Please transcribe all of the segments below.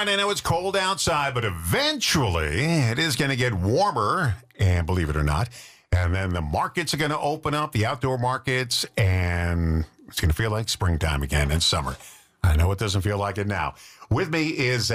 right, I know it's cold outside, but eventually it is going to get warmer, and believe it or not. And then the markets are going to open up, the outdoor markets, and it's going to feel like springtime again and summer. I know it doesn't feel like it now. With me is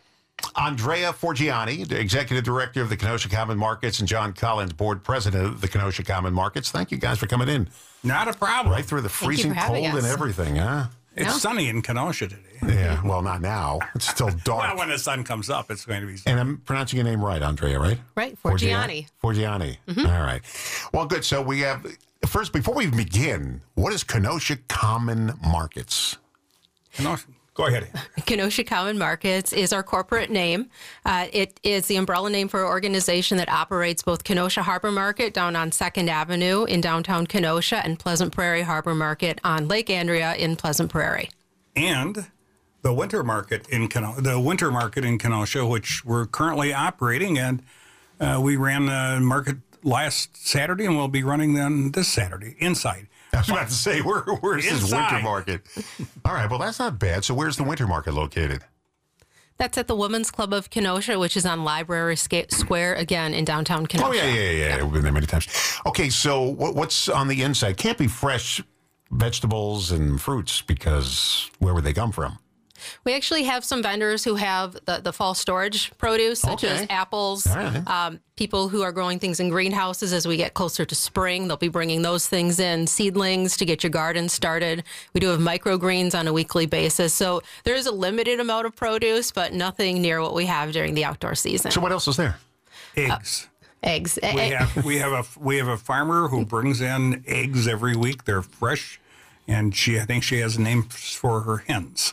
Andrea Forgiani, the Executive Director of the Kenosha Common Markets, and John Collins, Board President of the Kenosha Common Markets. Thank you guys for coming in. Not a problem. Right through the freezing cold and everything, huh? It's sunny in Kenosha today. Yeah, well, not now. It's still dark. Well, when the sun comes up, it's going to be sunny. And I'm pronouncing your name right, Andrea, right? Right, Forgiani. Forgiani. All right. Well, good. So we have, first, before we begin, what is Kenosha Common Markets? Kenosha. Go ahead. Kenosha Common Markets is our corporate name. It is the umbrella name for an organization that operates both Kenosha Harbor Market down on 2nd Avenue in downtown Kenosha and Pleasant Prairie Harbor Market on Lake Andrea in Pleasant Prairie. And the winter market in Kenosha, which we're currently operating, and we ran the market last Saturday, and we'll be running them this Saturday inside. I was about to say, where's this winter market? All right, well, that's not bad. So where's the winter market located? That's at the Women's Club of Kenosha, which is on Library Square, again, in downtown Kenosha. Oh, yeah. We've been there many times. Okay, so what's on the inside? Can't be fresh vegetables and fruits, because where would they come from? We actually have some vendors who have the fall storage produce, such as apples. Right. People who are growing things in greenhouses as we get closer to spring, they'll be bringing those things in, seedlings to get your garden started. We do have microgreens on a weekly basis. So there is a limited amount of produce, but nothing near what we have during the outdoor season. So what else is there? Eggs. Eggs. We have a farmer who brings in eggs every week. They're fresh, and I think she has names for her hens.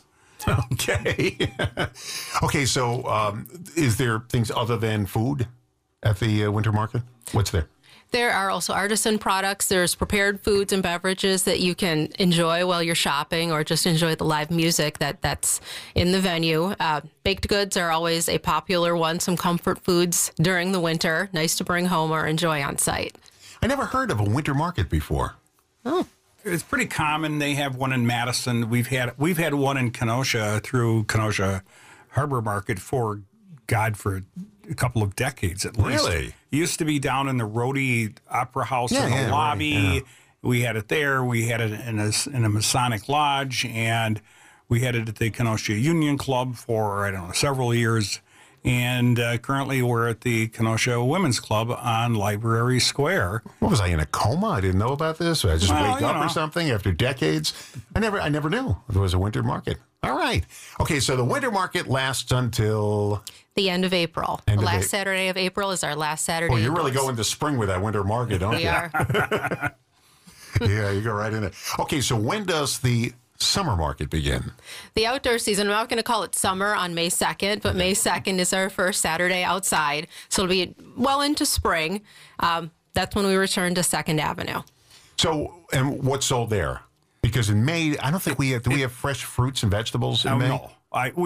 Okay. Okay, so is there things other than food at the winter market? What's there? There are also artisan products. There's prepared foods and beverages that you can enjoy while you're shopping, or just enjoy the live music that's in the venue. Baked goods are always a popular one. Some comfort foods during the winter, nice to bring home or enjoy on site. I never heard of a winter market before. Oh. It's pretty common. They have one in Madison. We've had one in Kenosha through Kenosha Harbor Market for a couple of decades at least. Really? It used to be down in the Rhodey Opera House in the lobby. Right, yeah. We had it there. We had it in a Masonic Lodge, and we had it at the Kenosha Union Club for, several years. And currently we're at the Kenosha Women's Club on Library Square. What was I, in a coma? I didn't know about this. I just wake up or something after decades. I never knew there was a winter market. All right. Okay, so the winter market lasts until the end of April. The last Saturday of April is our last Saturday. Oh, you're really going to spring with that winter market, don't you? We are. Yeah, you go right in there. Okay, so when does the summer market begin? The outdoor season, I'm not going to call it summer on May 2nd, but May 2nd is our first Saturday outside. So it'll be well into spring. That's when we return to 2nd Avenue. So, and what's sold there? Because in May, I don't think we have, do we have fresh fruits and vegetables in May? No.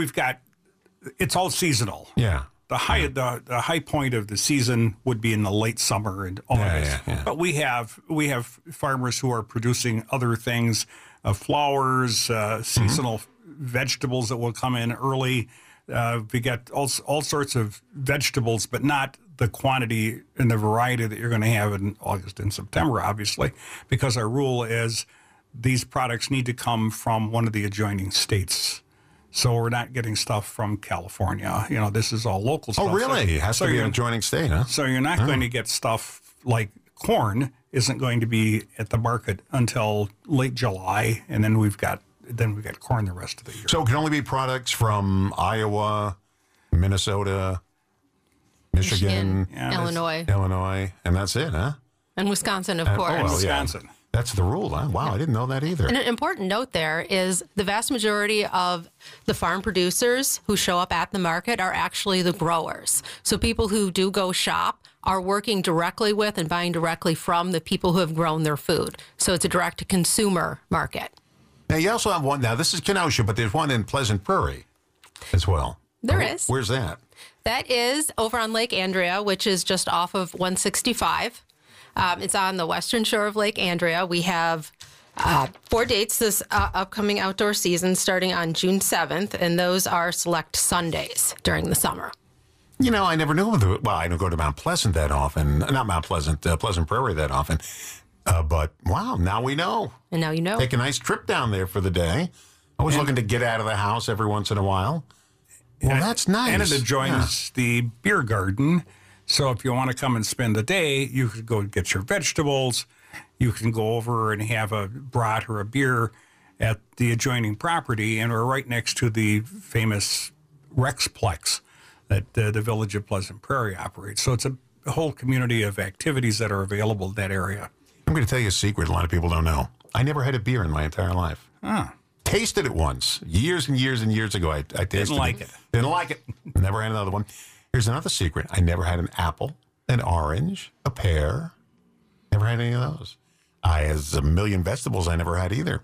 It's all seasonal. Yeah. The high point of the season would be in the late summer and August. Yeah. But we have farmers who are producing other things, flowers, seasonal vegetables that will come in early. We got all sorts of vegetables, but not the quantity and the variety that you're going to have in August and September, obviously, because our rule is these products need to come from one of the adjoining states. So we're not getting stuff from California. This is all local stuff. Oh, really? It has to be an adjoining state, huh? So you're not going to get stuff like corn isn't going to be at the market until late July, and then we've got corn the rest of the year. So it can only be products from Iowa, Minnesota, Michigan, Illinois, and that's it, huh? And Wisconsin, of course. Wisconsin. Yeah. That's the rule, huh? Wow, I didn't know that either. And an important note there is the vast majority of the farm producers who show up at the market are actually the growers. So people who do go shop are working directly with and buying directly from the people who have grown their food. So it's a direct-to-consumer market. Now, you also have one, now this is Kenosha, but there's one in Pleasant Prairie as well. There is. Where's that? That is over on Lake Andrea, which is just off of 165. It's on the western shore of Lake Andrea. We have 4 dates this upcoming outdoor season starting on June 7th, and those are select Sundays during the summer. You know, I never knew of the. Well, I don't go to Mount Pleasant that often. Not Mount Pleasant, Pleasant Prairie that often. But wow, now we know. And now you know. Take a nice trip down there for the day. I was looking to get out of the house every once in a while. Well, that's nice. And it adjoins the beer garden. So if you want to come and spend the day, you could go get your vegetables. You can go over and have a brat or a beer at the adjoining property. And we're right next to the famous Rexplex that the Village of Pleasant Prairie operates. So it's a whole community of activities that are available in that area. I'm going to tell you a secret a lot of people don't know. I never had a beer in my entire life. Tasted it once, years and years and years ago. I tasted Didn't like it. Didn't like it. Never had another one. Here's another secret. I never had an apple, an orange, a pear. Never had any of those. I has a million vegetables I never had either.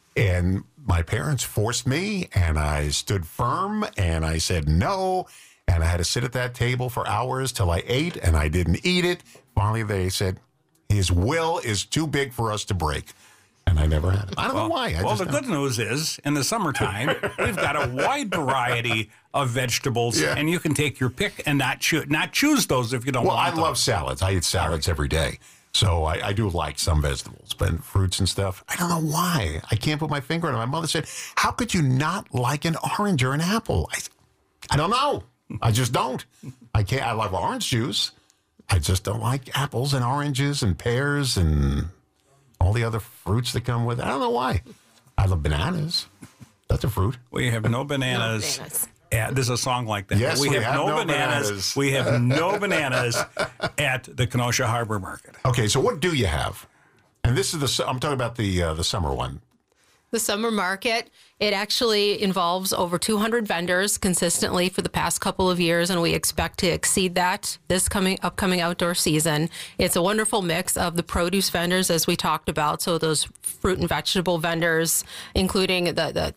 And my parents forced me, and I stood firm, and I said no. And I had to sit at that table for hours till I ate, and I didn't eat it. Finally, they said, his will is too big for us to break. And I never had it. I don't know why. The good news is, in the summertime, we've got a wide variety of vegetables, and you can take your pick and not choose those if you don't want them. Well, I love salads. I eat salads every day. So I do like some vegetables, but fruits and stuff, I don't know why. I can't put my finger on it. My mother said, how could you not like an orange or an apple? I don't know. I just don't. I can't. I like orange juice. I just don't like apples and oranges and pears and all the other fruits that come with it. I don't know why. I love bananas. That's a fruit. We have no bananas. No bananas. There's a song like that. Yes, we have no bananas. We have no bananas at the Kenosha Harbor Market. Okay, so what do you have? And this is I'm talking about the summer one. The summer market, it actually involves over 200 vendors consistently for the past couple of years, and we expect to exceed that this upcoming outdoor season. It's a wonderful mix of the produce vendors, as we talked about, so those fruit and vegetable vendors, including the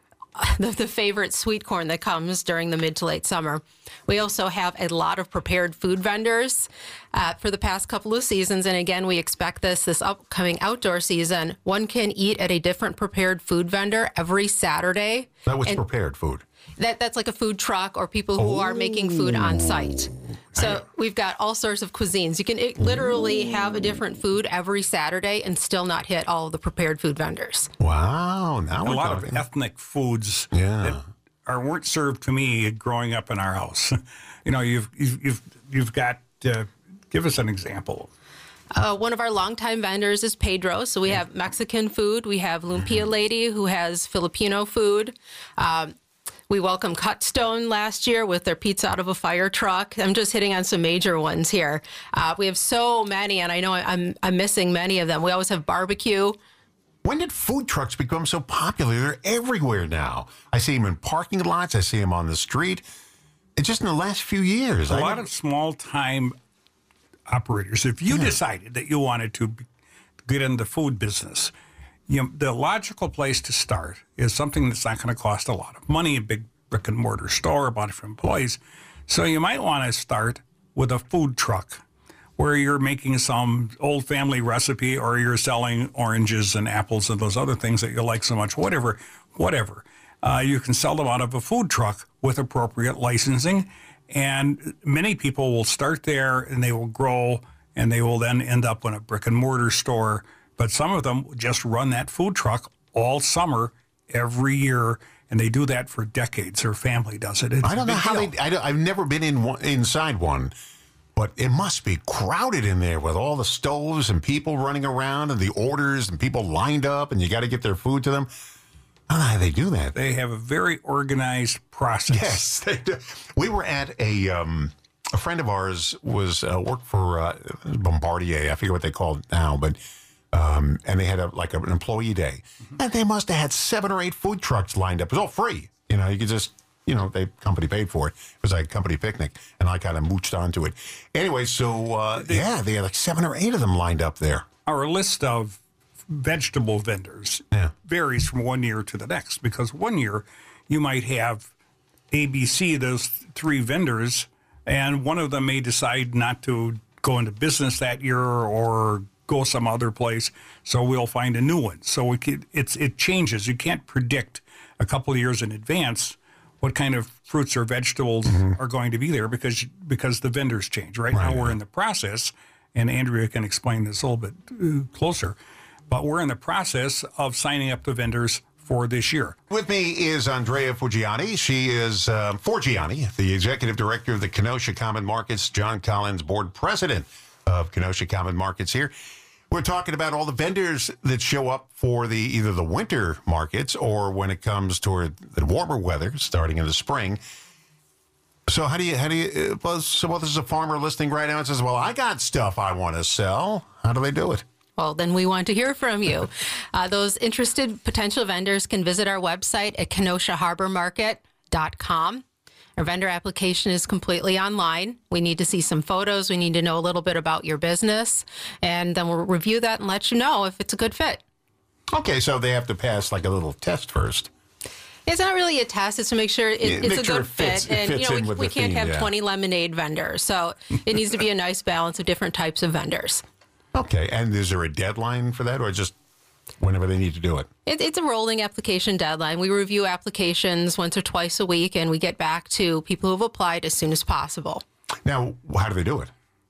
favorite sweet corn that comes during the mid to late summer. We also have a lot of prepared food vendors for the past couple of seasons. And again, we expect this upcoming outdoor season. One can eat at a different prepared food vendor every Saturday. That was prepared food. That's like a food truck or people who are making food on site. So we've got all sorts of cuisines. You can literally have a different food every Saturday and still not hit all of the prepared food vendors. Wow. Now a we're lot talking. of ethnic foods that weren't served to me growing up in our house. You know, you've got, give us an example. One of our longtime vendors is Pedro. So we have Mexican food. We have Lumpia Lady, who has Filipino food. We welcomed Cutstone last year with their pizza out of a fire truck. I'm just hitting on some major ones here. We have so many, and I know I'm missing many of them. We always have barbecue. When did food trucks become so popular? They're everywhere now. I see them in parking lots. I see them on the street. It's just in the last few years. A lot of small-time operators, if you decided that you wanted to get in the food business, the logical place to start is something that's not going to cost a lot of money, a big brick and mortar store, a bunch of employees. So you might want to start with a food truck where you're making some old family recipe or you're selling oranges and apples and those other things that you like so much, whatever. You can sell them out of a food truck with appropriate licensing. And many people will start there and they will grow and they will then end up in a brick and mortar store. But some of them just run that food truck all summer, every year, and they do that for decades. Their family does it. I don't know how I've never been inside one, but it must be crowded in there with all the stoves and people running around and the orders and people lined up, and you got to get their food to them. I don't know how they do that. They have a very organized process. Yes, they do. We were at a friend of ours was worked for Bombardier. I forget what they call it now, but. And they had an employee day. And they must have had 7 or 8 food trucks lined up. It was all free. You know, you could just, the company paid for it. It was like a company picnic. And I kind of mooched onto it. Anyway, so, they had like 7 or 8 of them lined up there. Our list of vegetable vendors varies from one year to the next. Because one year you might have ABC, those 3 vendors, and one of them may decide not to go into business that year or go some other place, so we'll find a new one. So it changes. You can't predict a couple of years in advance what kind of fruits or vegetables are going to be there because the vendors change. Right now we're in the process, and Andrea can explain this a little bit closer, but we're in the process of signing up the vendors for this year. With me is Andrea Forgiani. She is Forgiani, the executive director of the Kenosha Common Markets, John Collins, board president of Kenosha Common Markets here. We're talking about all the vendors that show up for either the winter markets or when it comes toward the warmer weather starting in the spring. So how do you, this is a farmer listening right now and says, well, I got stuff I want to sell. How do they do it? Well, then we want to hear from you. Those interested potential vendors can visit our website at KenoshaHarborMarket.com. Our vendor application is completely online. We need to see some photos. We need to know a little bit about your business, and then we'll review that and let you know if it's a good fit. Okay, so they have to pass like a little test first. It's not really a test. It's to make sure it's a good fit. And, we can't have 20 lemonade vendors. So it needs to be a nice balance of different types of vendors. Okay, and is there a deadline for that or just whenever they need to do it? It's a rolling application deadline. We review applications once or twice a week, and we get back to people who have applied as soon as possible. Now, how do they do it?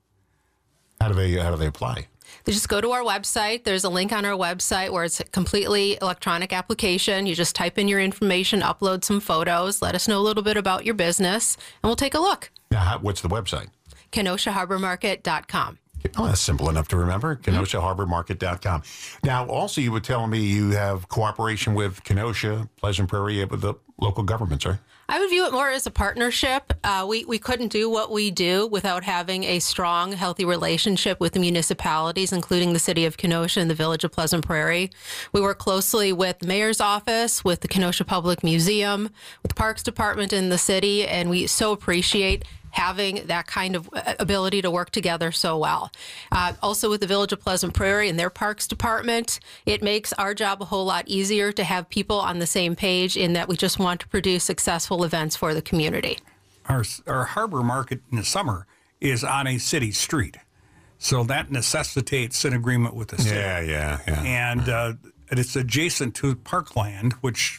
How do they apply? They just go to our website. There's a link on our website where it's a completely electronic application. You just type in your information, upload some photos, let us know a little bit about your business, and we'll take a look. Now, what's the website? KenoshaHarborMarket.com. Oh, that's simple enough to remember. KenoshaHarborMarket.com. Now, also, you were telling me you have cooperation with Kenosha, Pleasant Prairie, with the local governments, right? I would view it more as a partnership. We couldn't do what we do without having a strong, healthy relationship with the municipalities, including the city of Kenosha and the village of Pleasant Prairie. We work closely with the mayor's office, with the Kenosha Public Museum, with the Parks Department in the city, and we so appreciate having that kind of ability to work together so well. Also with the Village of Pleasant Prairie and their Parks Department, it makes our job a whole lot easier to have people on the same page in that we just want to produce successful events for the community. Our harbor market in the summer is on a city street, so that necessitates an agreement with the city. Yeah. And it's adjacent to parkland, which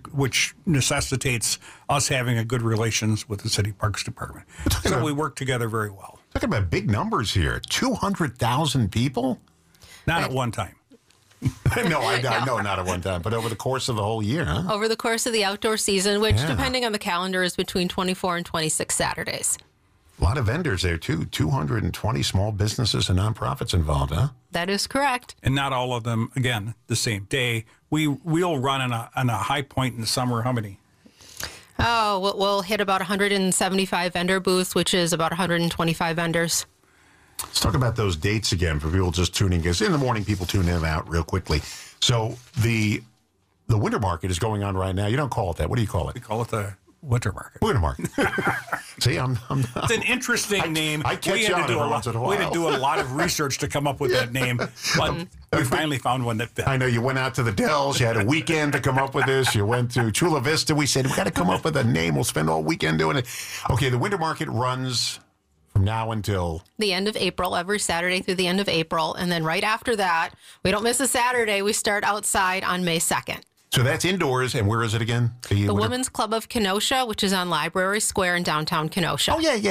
necessitates us having a good relations with the city parks department. So we work together very well. Talking about big numbers here, 200,000 people? Not at one time. No, I know not at one time, but over the course of the whole year, huh? Over the course of the outdoor season, which depending on the calendar is between 24 and 26 Saturdays. A lot of vendors there, too. 220 small businesses and nonprofits involved, huh? That is correct. And not all of them, again, the same day. We'll run on a high point in the summer. How many? Oh, we'll hit about 175 vendor booths, which is about 125 vendors. Let's talk about those dates again for people just tuning in. Because in the morning, people tune in and out real quickly. So the winter market is going on right now. You don't call it that. What do you call it? We call it the winter market. Winter market. See, it's an interesting name. I catch on every once in a while. We had to do a lot of research to come up with that name, but we finally found one that fit. I know you went out to the Dells. You had a weekend to come up with this. You went to Chula Vista. We said, we got to come up with a name. We'll spend all weekend doing it. Okay, the winter market runs from now until the end of April, every Saturday through the end of April. And then right after that, we don't miss a Saturday. We start outside on May 2nd. So that's indoors, and where is it again? The Women's Club of Kenosha, which is on Library Square in downtown Kenosha. Oh, yeah.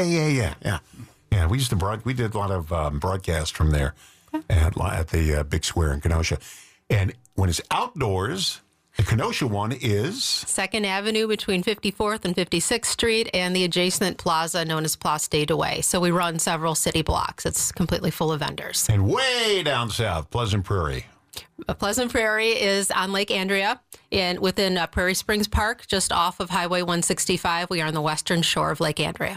Yeah, we used to we did a lot of broadcasts from there at the big square in Kenosha. And when it's outdoors, the Kenosha one is 2nd Avenue between 54th and 56th Street and the adjacent plaza known as Place des Douais. So we run several city blocks. It's completely full of vendors. And way down south, Pleasant Prairie. Pleasant Prairie is on Lake Andrea within Prairie Springs Park, just off of Highway 165. We are on the western shore of Lake Andrea.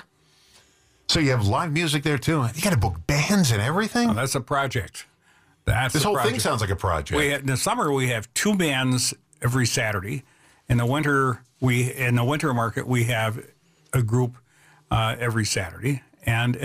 So you have live music there, too? You got to book bands and everything? Oh, that's a project. This whole thing sounds like a project. In the summer, we have 2 bands every Saturday. In the winter market, we have a group every Saturday. And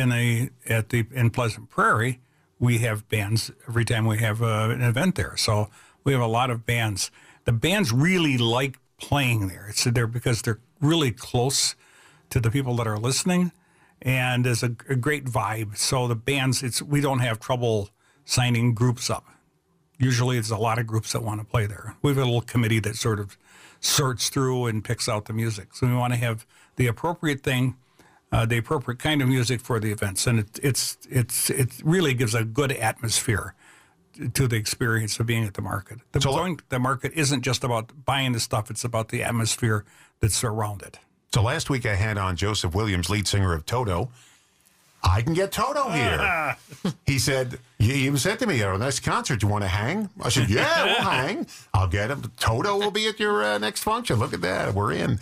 in Pleasant Prairie, we have bands every time we have an event there. So we have a lot of bands. The bands really like playing there. It's there because they're really close to the people that are listening, and there's a great vibe. So the bands, we don't have trouble signing groups up. Usually it's a lot of groups that want to play there. We have a little committee that sort of sorts through and picks out the music. So we want to have the appropriate thing, the appropriate kind of music for the events. And it really gives a good atmosphere to the experience of being at the market. The market isn't just about buying the stuff, it's about the atmosphere that's around it. So last week I had on Joseph Williams, lead singer of Toto. I can get Toto here. He said, you even said to me, next concert, you want to hang? I said, yeah, we'll hang. I'll get him. Toto will be at your next function. Look at that. We're in.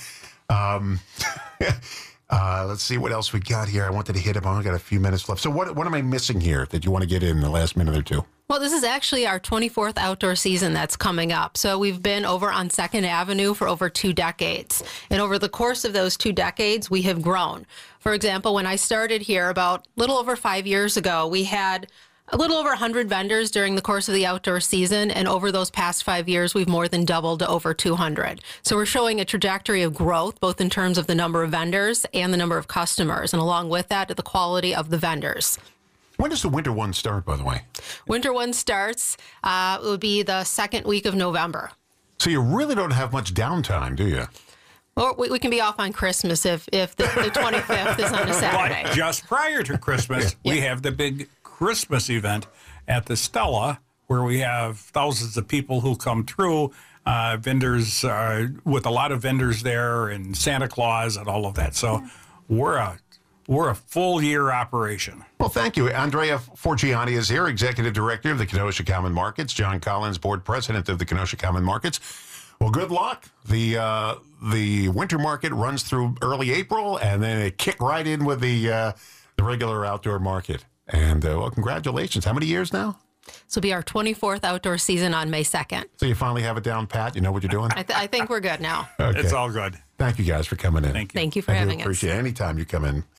Let's see what else we got here. I wanted to hit up on. I got a few minutes left. So what am I missing here that you want to get in the last minute or two? Well, this is actually our 24th outdoor season that's coming up. So we've been over on 2nd Avenue for over 2 decades. And over the course of those 2 decades, we have grown. For example, when I started here about a little over 5 years ago, we had a little over 100 vendors during the course of the outdoor season. And over those past 5 years, we've more than doubled to over 200. So we're showing a trajectory of growth, both in terms of the number of vendors and the number of customers. And along with that, the quality of the vendors. When does the winter one start, by the way? Winter one starts, it would be the 2nd week of November. So you really don't have much downtime, do you? Or we can be off on Christmas if the 25th is on a Saturday. But just prior to Christmas, we have the big Christmas event at the Stella, where we have thousands of people who come through, vendors, with a lot of vendors there, and Santa Claus and all of that. So we're a full year operation. Well, thank you. Andrea Forgiani is here, Executive Director of the Kenosha Common Markets. John Collins, Board President of the Kenosha Common Markets. Well, good luck. The winter market runs through early April, and then it kick right in with the regular outdoor market. And, well, congratulations. How many years now? This will be our 24th outdoor season on May 2nd. So you finally have it down pat? You know what you're doing? I think we're good now. Okay. It's all good. Thank you guys for coming in. Thank you. Thank you for having us. Appreciate it. Anytime you come in.